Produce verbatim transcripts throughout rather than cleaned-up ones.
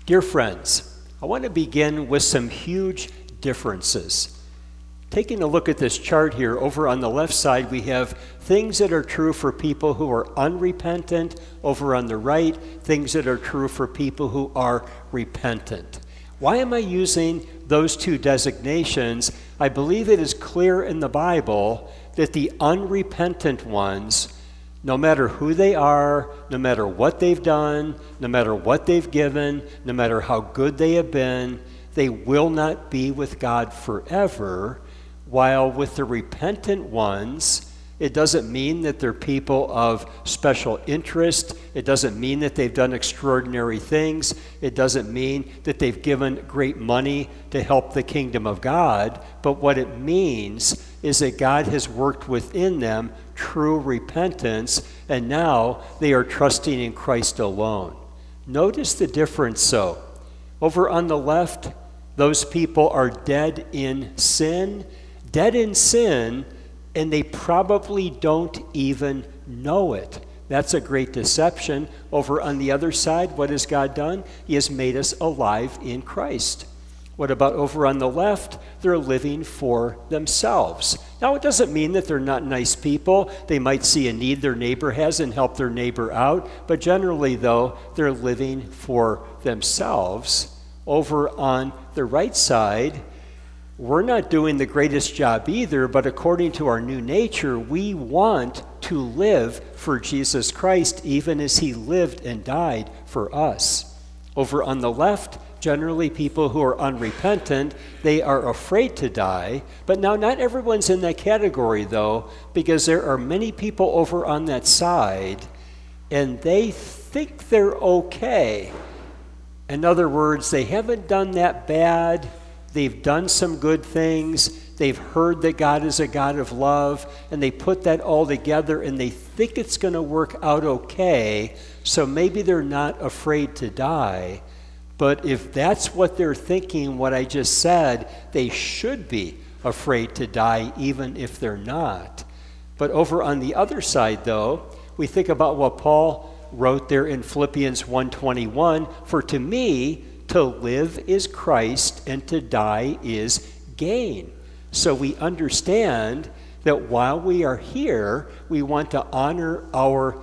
Dear friends, I want to begin with some huge differences. Taking a look at this chart here, over on the left side, we have things that are true for people who are unrepentant. Over on the right, things that are true for people who are repentant. Why am I using those two designations? I believe it is clear in the Bible that the unrepentant ones, no matter who they are, no matter what they've done, no matter what they've given, no matter how good they have been, they will not be with God forever. While with the repentant ones, it doesn't mean that they're people of special interest. It doesn't mean that they've done extraordinary things. It doesn't mean that they've given great money to help the kingdom of God. But what it means is that God has worked within them true repentance, and now they are trusting in Christ alone. Notice the difference, so. Over on the left, those people are dead in sin. Dead in sin, and they probably don't even know it. That's a great deception. Over on the other side, what has God done? He has made us alive in Christ. What about over on the left? They're living for themselves. Now, it doesn't mean that they're not nice people. They might see a need their neighbor has and help their neighbor out. But generally, though, they're living for themselves. Over on the right side, we're not doing the greatest job either, but according to our new nature, we want to live for Jesus Christ, even as he lived and died for us. Over on the left, generally people who are unrepentant, they are afraid to die. But now not everyone's in that category, though, because there are many people over on that side, and they think they're okay. In other words, they haven't done that bad. They've done some good things. They've heard that God is a God of love, and they put that all together, and they think it's going to work out okay, so maybe they're not afraid to die. But if that's what they're thinking, what I just said, they should be afraid to die, even if they're not. But over on the other side, though, we think about what Paul wrote there in Philippians one twenty-one, "For to me, to live is Christ, and to die is gain." So we understand that while we are here, we want to honor our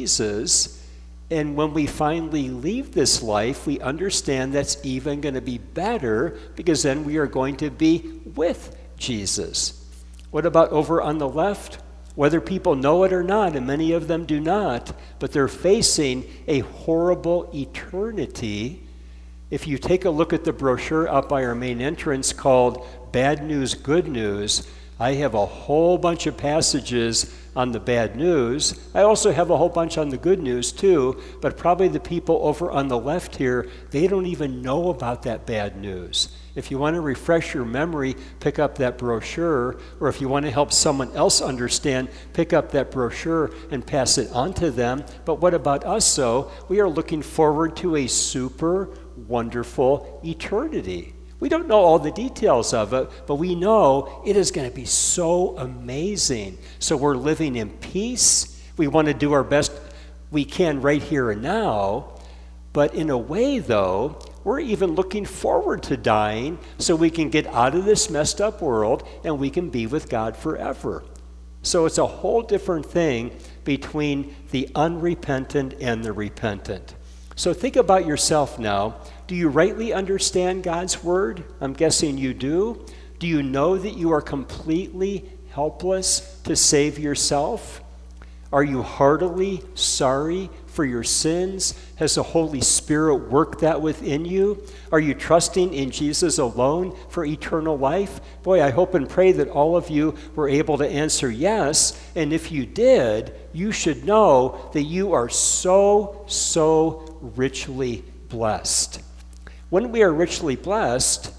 Jesus. And when we finally leave this life, we understand that's even going to be better, because then we are going to be with Jesus. What about over on the left? Whether people know it or not, and many of them do not, but they're facing a horrible eternity. If you take a look at the brochure out by our main entrance called Bad News, Good News, I have a whole bunch of passages on the bad news. I also have a whole bunch on the good news too, but probably the people over on the left here, they don't even know about that bad news. If you want to refresh your memory, pick up that brochure, or if you want to help someone else understand, pick up that brochure and pass it on to them. But what about us, though? We are looking forward to a super wonderful eternity. We don't know all the details of it, but we know it is going to be so amazing. So we're living in peace. We want to do our best we can right here and now. But in a way, though, we're even looking forward to dying so we can get out of this messed up world and we can be with God forever. So it's a whole different thing between the unrepentant and the repentant. So think about yourself now. Do you rightly understand God's word? I'm guessing you do. Do you know that you are completely helpless to save yourself? Are you heartily sorry for your sins? Has the Holy Spirit worked that within you? Are you trusting in Jesus alone for eternal life? Boy, I hope and pray that all of you were able to answer yes. And if you did, you should know that you are so, so richly blessed. When we are richly blessed,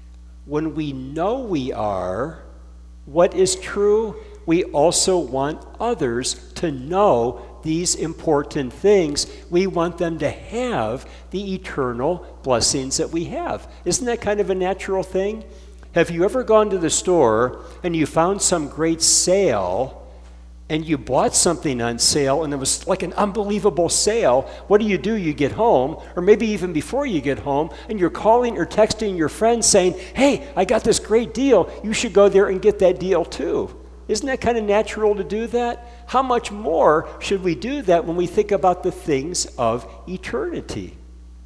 when we know we are, what is true, we also want others to know these important things. We want them to have the eternal blessings that we have. Isn't that kind of a natural thing? Have you ever gone to the store and you found some great sale, and you bought something on sale and it was like an unbelievable sale, what do you do? You get home, or maybe even before you get home, and you're calling or texting your friends saying, hey, I got this great deal. You should go there and get that deal too. Isn't that kind of natural to do that? How much more should we do that when we think about the things of eternity?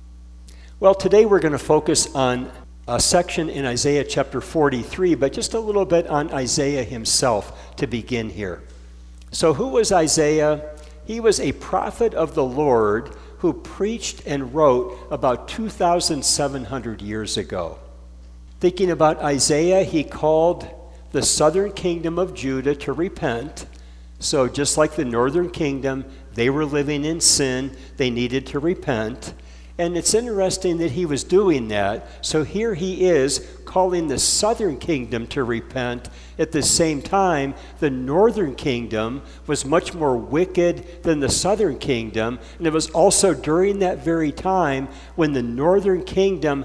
Well, today we're going to focus on a section in Isaiah chapter forty-three, but just a little bit on Isaiah himself to begin here. So who was Isaiah? He was a prophet of the Lord who preached and wrote about two thousand seven hundred years ago. Thinking about Isaiah, he called the southern kingdom of Judah to repent. So just like the northern kingdom, they were living in sin. They needed to repent. And it's interesting that he was doing that. So here he is calling the southern kingdom to repent. At the same time, the northern kingdom was much more wicked than the southern kingdom. And it was also during that very time when the northern kingdom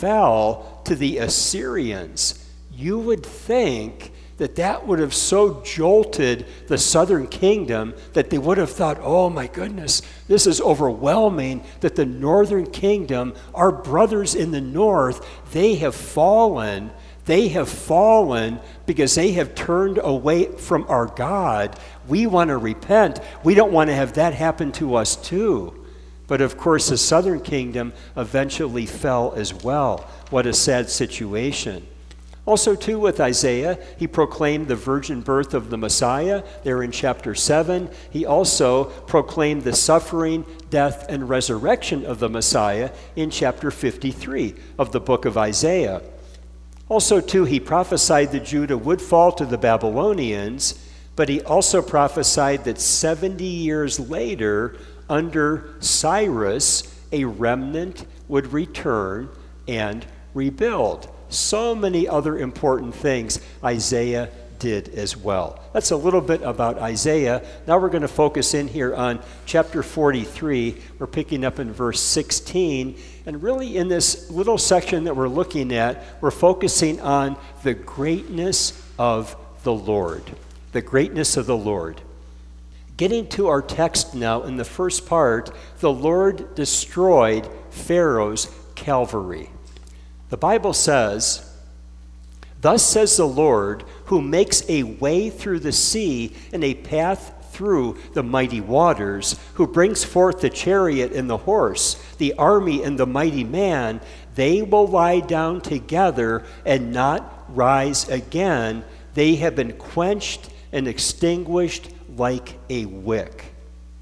fell to the Assyrians. You would think that that would have so jolted the southern kingdom that they would have thought, oh my goodness, this is overwhelming that the northern kingdom, our brothers in the north, they have fallen. They have fallen because they have turned away from our God. We want to repent. We don't want to have that happen to us too. But of course, the southern kingdom eventually fell as well. What a sad situation. Also, too, with Isaiah, he proclaimed the virgin birth of the Messiah there in chapter seven. He also proclaimed the suffering, death, and resurrection of the Messiah in chapter fifty-three of the book of Isaiah. Also, too, he prophesied that Judah would fall to the Babylonians, but he also prophesied that seventy years later, under Cyrus, a remnant would return and rebuild. So many other important things Isaiah did as well. That's a little bit about Isaiah. Now we're going to focus in here on chapter forty-three. We're picking up in verse sixteen. And really in this little section that we're looking at, we're focusing on the greatness of the Lord. The greatness of the Lord. Getting to our text now, in the first part, the Lord destroyed Pharaoh's cavalry. The Bible says, thus says the Lord, who makes a way through the sea and a path through the mighty waters, who brings forth the chariot and the horse, the army and the mighty man. They will lie down together and not rise again. They have been quenched and extinguished like a wick.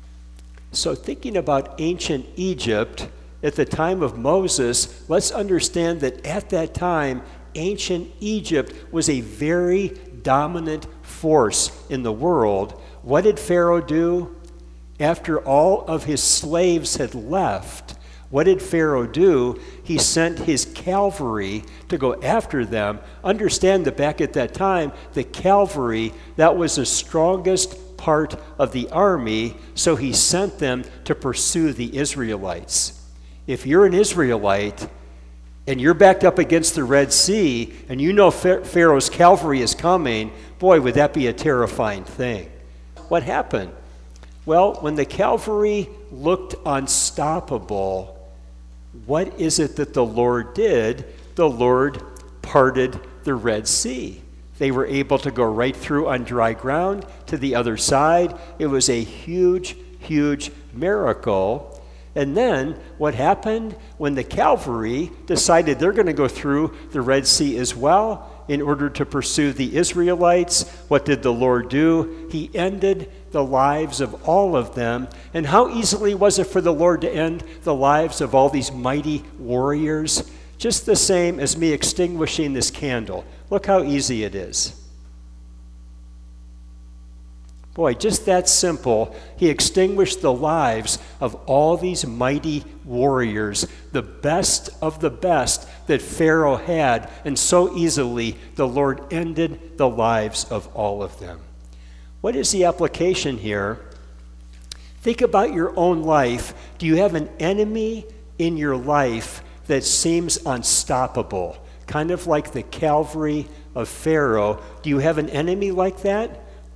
So thinking about ancient Egypt, at the time of Moses, let's understand that at that time, ancient Egypt was a very dominant force in the world. What did Pharaoh do? After all of his slaves had left, what did Pharaoh do? He sent his cavalry to go after them. Understand that back at that time, the cavalry, that was the strongest part of the army, so he sent them to pursue the Israelites. If you're an Israelite and you're backed up against the Red Sea and you know Pharaoh's cavalry is coming, boy, would that be a terrifying thing. What happened? Well, when the cavalry looked unstoppable, what is it that the Lord did? The Lord parted the Red Sea. They were able to go right through on dry ground to the other side. It was a huge, huge miracle. And then what happened when the cavalry decided they're going to go through the Red Sea as well in order to pursue the Israelites? What did the Lord do? He ended the lives of all of them. And how easily was it for the Lord to end the lives of all these mighty warriors? Just the same as me extinguishing this candle. Look how easy it is. Boy, just that simple. He extinguished the lives of all these mighty warriors, the best of the best that Pharaoh had, and so easily the Lord ended the lives of all of them. What is the application here? Think about your own life. Do you have an enemy in your life that seems unstoppable? Kind of like the cavalry of Pharaoh. Do you have an enemy like that?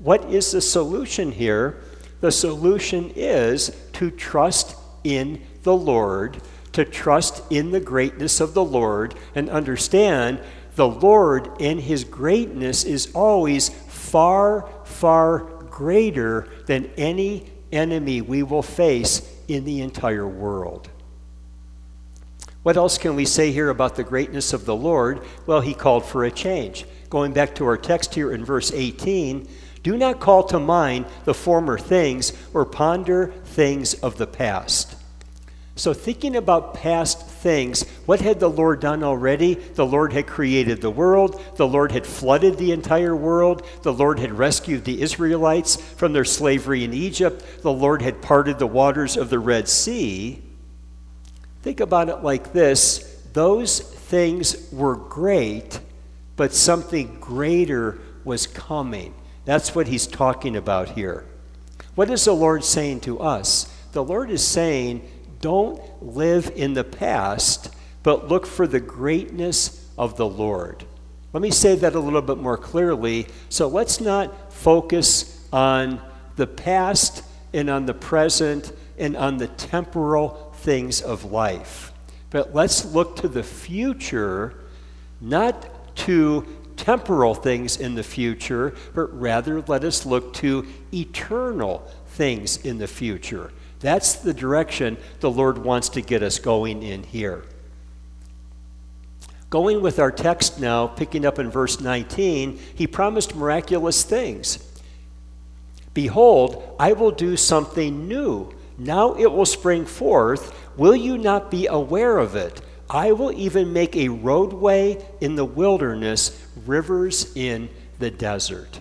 what is the solution here? The solution is to trust in the Lord, to trust in the greatness of the Lord, and understand the Lord and his greatness is always far, far greater than any enemy we will face in the entire world. What else can we say here about the greatness of the Lord? Well, he called for a change. Going back to our text here in verse eighteen, do not call to mind the former things or ponder things of the past. So thinking about past things, what had the Lord done already? The Lord had created the world. The Lord had flooded the entire world. The Lord had rescued the Israelites from their slavery in Egypt. The Lord had parted the waters of the Red Sea. Think about it like this. Those things were great, but something greater was coming. That's what he's talking about here. What is the Lord saying to us? The Lord is saying, don't live in the past, but look for the greatness of the Lord. Let me say that a little bit more clearly. So let's not focus on the past and on the present and on the temporal things of life. But let's look to the future, not to temporal things in the future, but rather let us look to eternal things in the future. That's the direction the Lord wants to get us going in here. Going with our text now, picking up in verse nineteen, he promised miraculous things. Behold, I will do something new. Now it will spring forth. Will you not be aware of it? I will even make a roadway in the wilderness, rivers in the desert.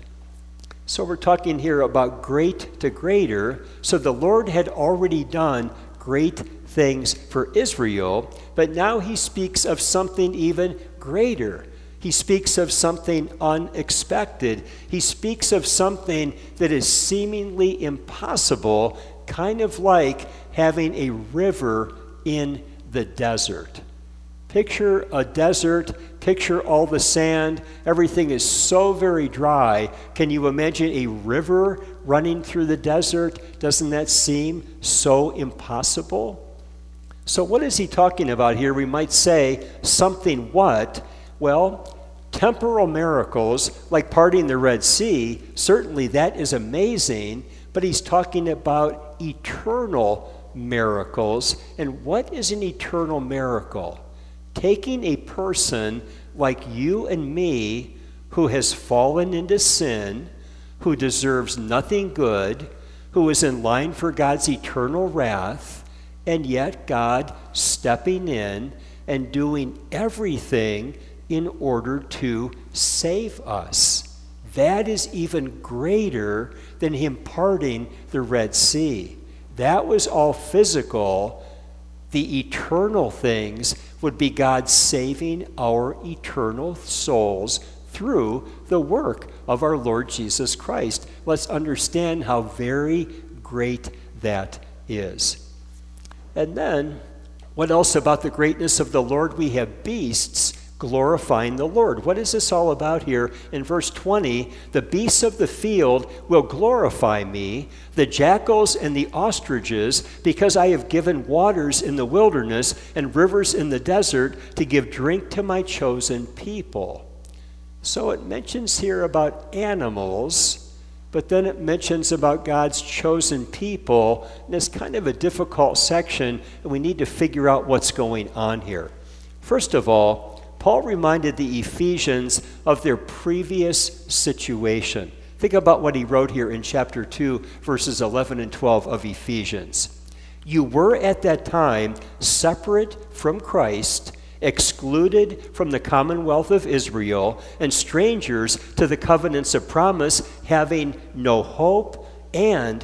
So we're talking here about great to greater. So the Lord had already done great things for Israel, but now he speaks of something even greater. He speaks of something unexpected. He speaks of something that is seemingly impossible, kind of like having a river in the desert. Picture a desert, picture all the sand, everything is so very dry. Can you imagine a river running through the desert? Doesn't that seem so impossible? So what is he talking about here? We might say something what? Well, temporal miracles like parting the Red Sea, certainly that is amazing, but he's talking about eternal miracles. And what is an eternal miracle? Taking a person like you and me who has fallen into sin, who deserves nothing good, who is in line for God's eternal wrath, and yet God stepping in and doing everything in order to save us. That is even greater than him parting the Red Sea. That was all physical. The eternal things would be God saving our eternal souls through the work of our Lord Jesus Christ. Let's understand how very great that is. And then, what else about the greatness of the Lord? We have beasts glorifying the Lord. What is this all about here? In verse twenty, the beasts of the field will glorify me, the jackals and the ostriches, because I have given waters in the wilderness and rivers in the desert to give drink to my chosen people. So it mentions here about animals, but then it mentions about God's chosen people, and it's kind of a difficult section, and we need to figure out what's going on here. First of all, Paul reminded the Ephesians of their previous situation. Think about what he wrote here in chapter two, verses eleven and twelve of Ephesians. You were at that time separate from Christ, excluded from the commonwealth of Israel, and strangers to the covenants of promise, having no hope and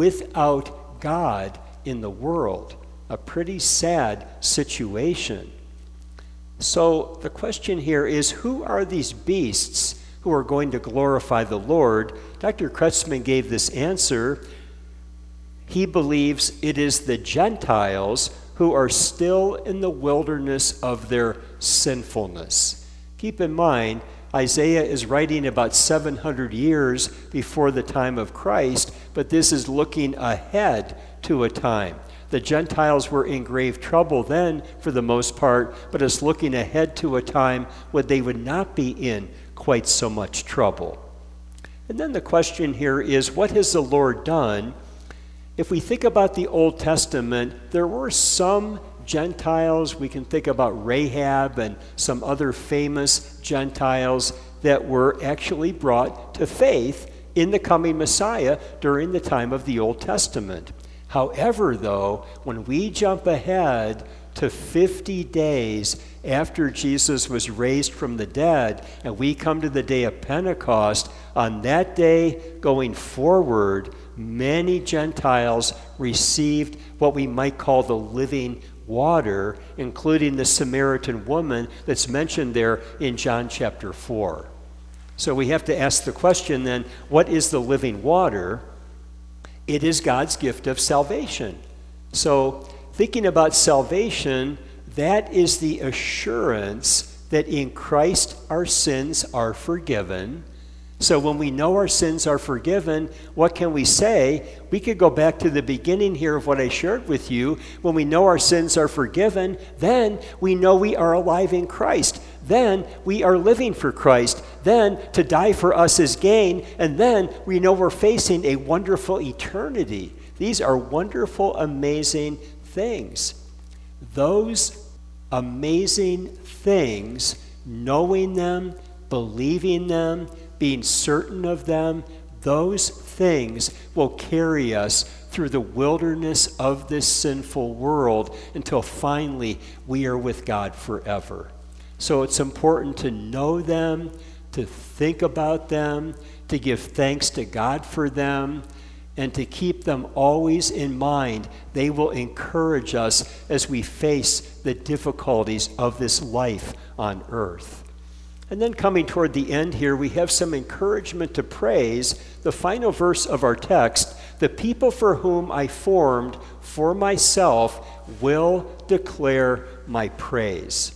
without God in the world. A pretty sad situation. So the question here is, who are these beasts who are going to glorify the Lord? Doctor Kretzmann gave this answer. He believes it is the Gentiles who are still in the wilderness of their sinfulness. Keep in mind, Isaiah is writing about seven hundred years before the time of Christ, but this is looking ahead to a time. The Gentiles were in grave trouble then, for the most part, but it's looking ahead to a time when they would not be in quite so much trouble. And then the question here is, what has the Lord done? If we think about the Old Testament, there were some Gentiles. We can think about Rahab and some other famous Gentiles that were actually brought to faith in the coming Messiah during the time of the Old Testament. However, though, when we jump ahead to fifty days after Jesus was raised from the dead, and we come to the day of Pentecost, on that day going forward, many Gentiles received what we might call the living water, including the Samaritan woman that's mentioned there in John chapter four. So we have to ask the question then, what is the living water? It is God's gift of salvation. So thinking about salvation, that is the assurance that in Christ our sins are forgiven. So when we know our sins are forgiven, what can we say? We could go back to the beginning here of what I shared with you. When we know our sins are forgiven, then we know we are alive in Christ. Then we are living for Christ. Then to die for us is gain. And then we know we're facing a wonderful eternity. These are wonderful, amazing things. Those amazing things, knowing them, believing them, being certain of them, those things will carry us through the wilderness of this sinful world until finally we are with God forever. So it's important to know them, to think about them, to give thanks to God for them, and to keep them always in mind. They will encourage us as we face the difficulties of this life on earth. And then coming toward the end here, we have some encouragement to praise. The final verse of our text, the people for whom I formed for myself will declare my praise.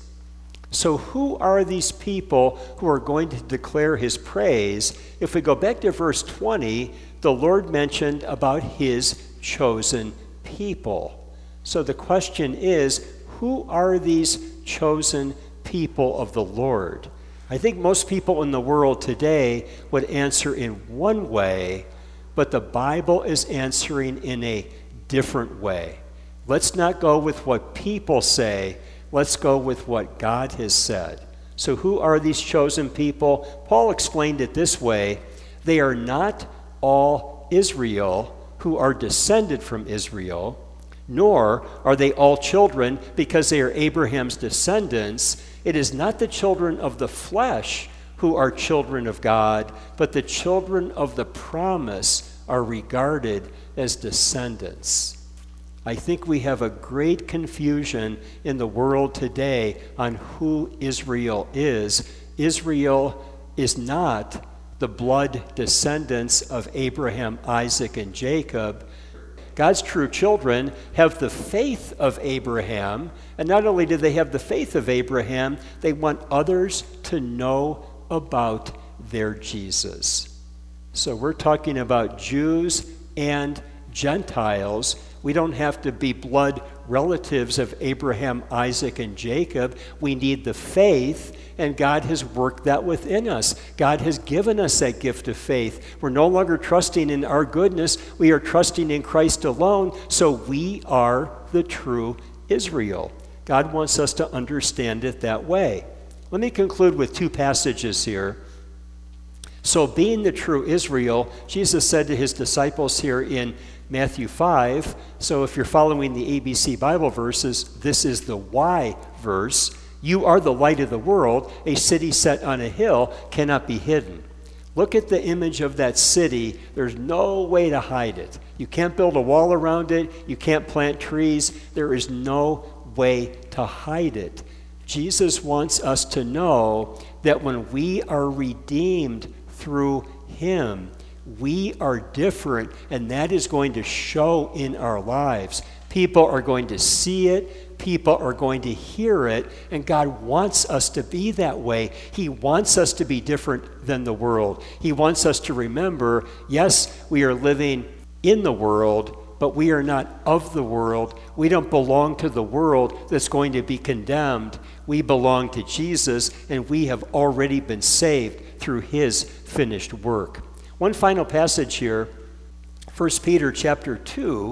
So who are these people who are going to declare his praise? If we go back to verse twenty, the Lord mentioned about his chosen people. So the question is, who are these chosen people of the Lord? I think most people in the world today would answer in one way, but the Bible is answering in a different way. Let's not go with what people say. Let's go with what God has said. So who are these chosen people? Paul explained it this way. They are not all Israel who are descended from Israel, nor are they all children because they are Abraham's descendants. It is not the children of the flesh who are children of God, but the children of the promise are regarded as descendants. I think we have a great confusion in the world today on who Israel is. Israel is not the blood descendants of Abraham, Isaac, and Jacob. God's true children have the faith of Abraham, and not only do they have the faith of Abraham, they want others to know about their Jesus. So we're talking about Jews and Gentiles. We don't have to be blood relatives of Abraham, Isaac, and Jacob. We need the faith, and God has worked that within us. God has given us that gift of faith. We're no longer trusting in our goodness. We are trusting in Christ alone, so we are the true Israel. God wants us to understand it that way. Let me conclude with two passages here. So being the true Israel, Jesus said to his disciples here in Matthew five, so if you're following the A B C Bible verses, this is the why verse. You are the light of the world. A city set on a hill cannot be hidden. Look at the image of that city. There's no way to hide it. You can't build a wall around it. You can't plant trees. There is no way to hide it. Jesus wants us to know that when we are redeemed through him, we are different, and that is going to show in our lives. People are going to see it. people are going to hear it, and God wants us to be that way. He wants us to be different than the world. He wants us to remember, yes, we are living in the world, but we are not of the world. We don't belong to the world that's going to be condemned. We belong to Jesus, and we have already been saved through his finished work. One final passage here, First Peter chapter two.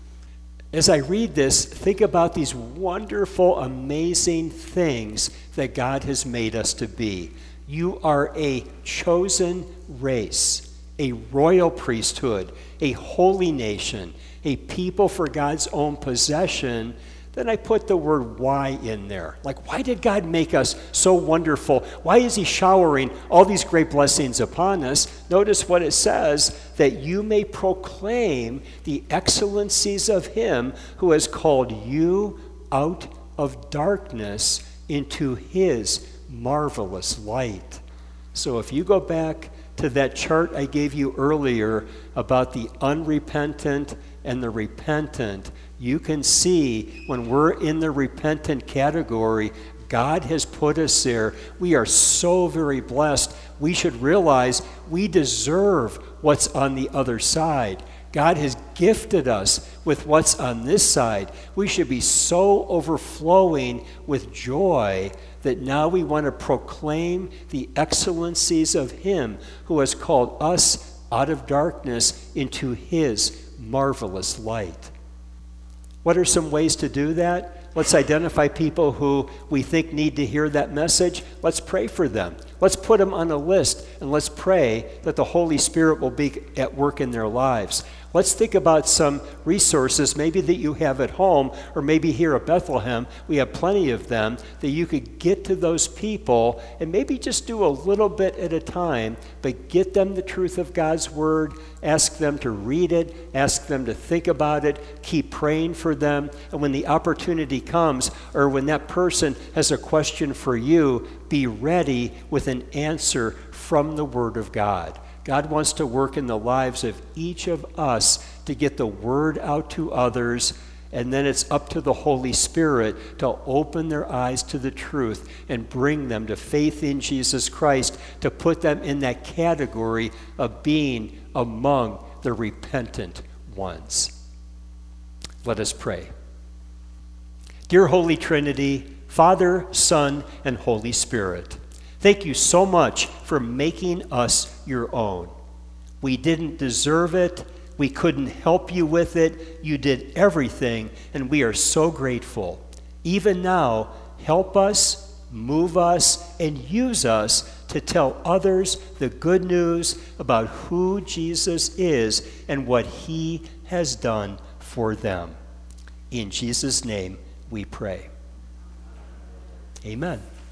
As I read this, think about these wonderful, amazing things that God has made us to be. You are a chosen race, a royal priesthood, a holy nation, a people for God's own possession. Then I put the word why in there. Like, why did God make us so wonderful? Why is he showering all these great blessings upon us? Notice what it says, that you may proclaim the excellencies of him who has called you out of darkness into his marvelous light. So if you go back to that chart I gave you earlier about the unrepentant and the repentant, you can see when we're in the repentant category, God has put us there. We are so very blessed. We should realize we deserve what's on the other side. God has gifted us with what's on this side. We should be so overflowing with joy that now we want to proclaim the excellencies of him who has called us out of darkness into his marvelous light. What are some ways to do that? Let's identify people who we think need to hear that message. Let's pray for them. Let's put them on a list, and let's pray that the Holy Spirit will be at work in their lives. Let's think about some resources, maybe that you have at home, or maybe here at Bethlehem. We have plenty of them, that you could get to those people and maybe just do a little bit at a time, but get them the truth of God's word, ask them to read it, ask them to think about it, keep praying for them, and when the opportunity comes, or when that person has a question for you, be ready with an answer from the Word of God. God wants to work in the lives of each of us to get the word out to others, and then it's up to the Holy Spirit to open their eyes to the truth and bring them to faith in Jesus Christ, to put them in that category of being among the repentant ones. Let us pray. Dear Holy Trinity, Father, Son, and Holy Spirit, thank you so much for making us your own. We didn't deserve it. We couldn't help you with it. You did everything, and we are so grateful. Even now, help us, move us, and use us to tell others the good news about who Jesus is and what he has done for them. In Jesus' name we pray. Amen.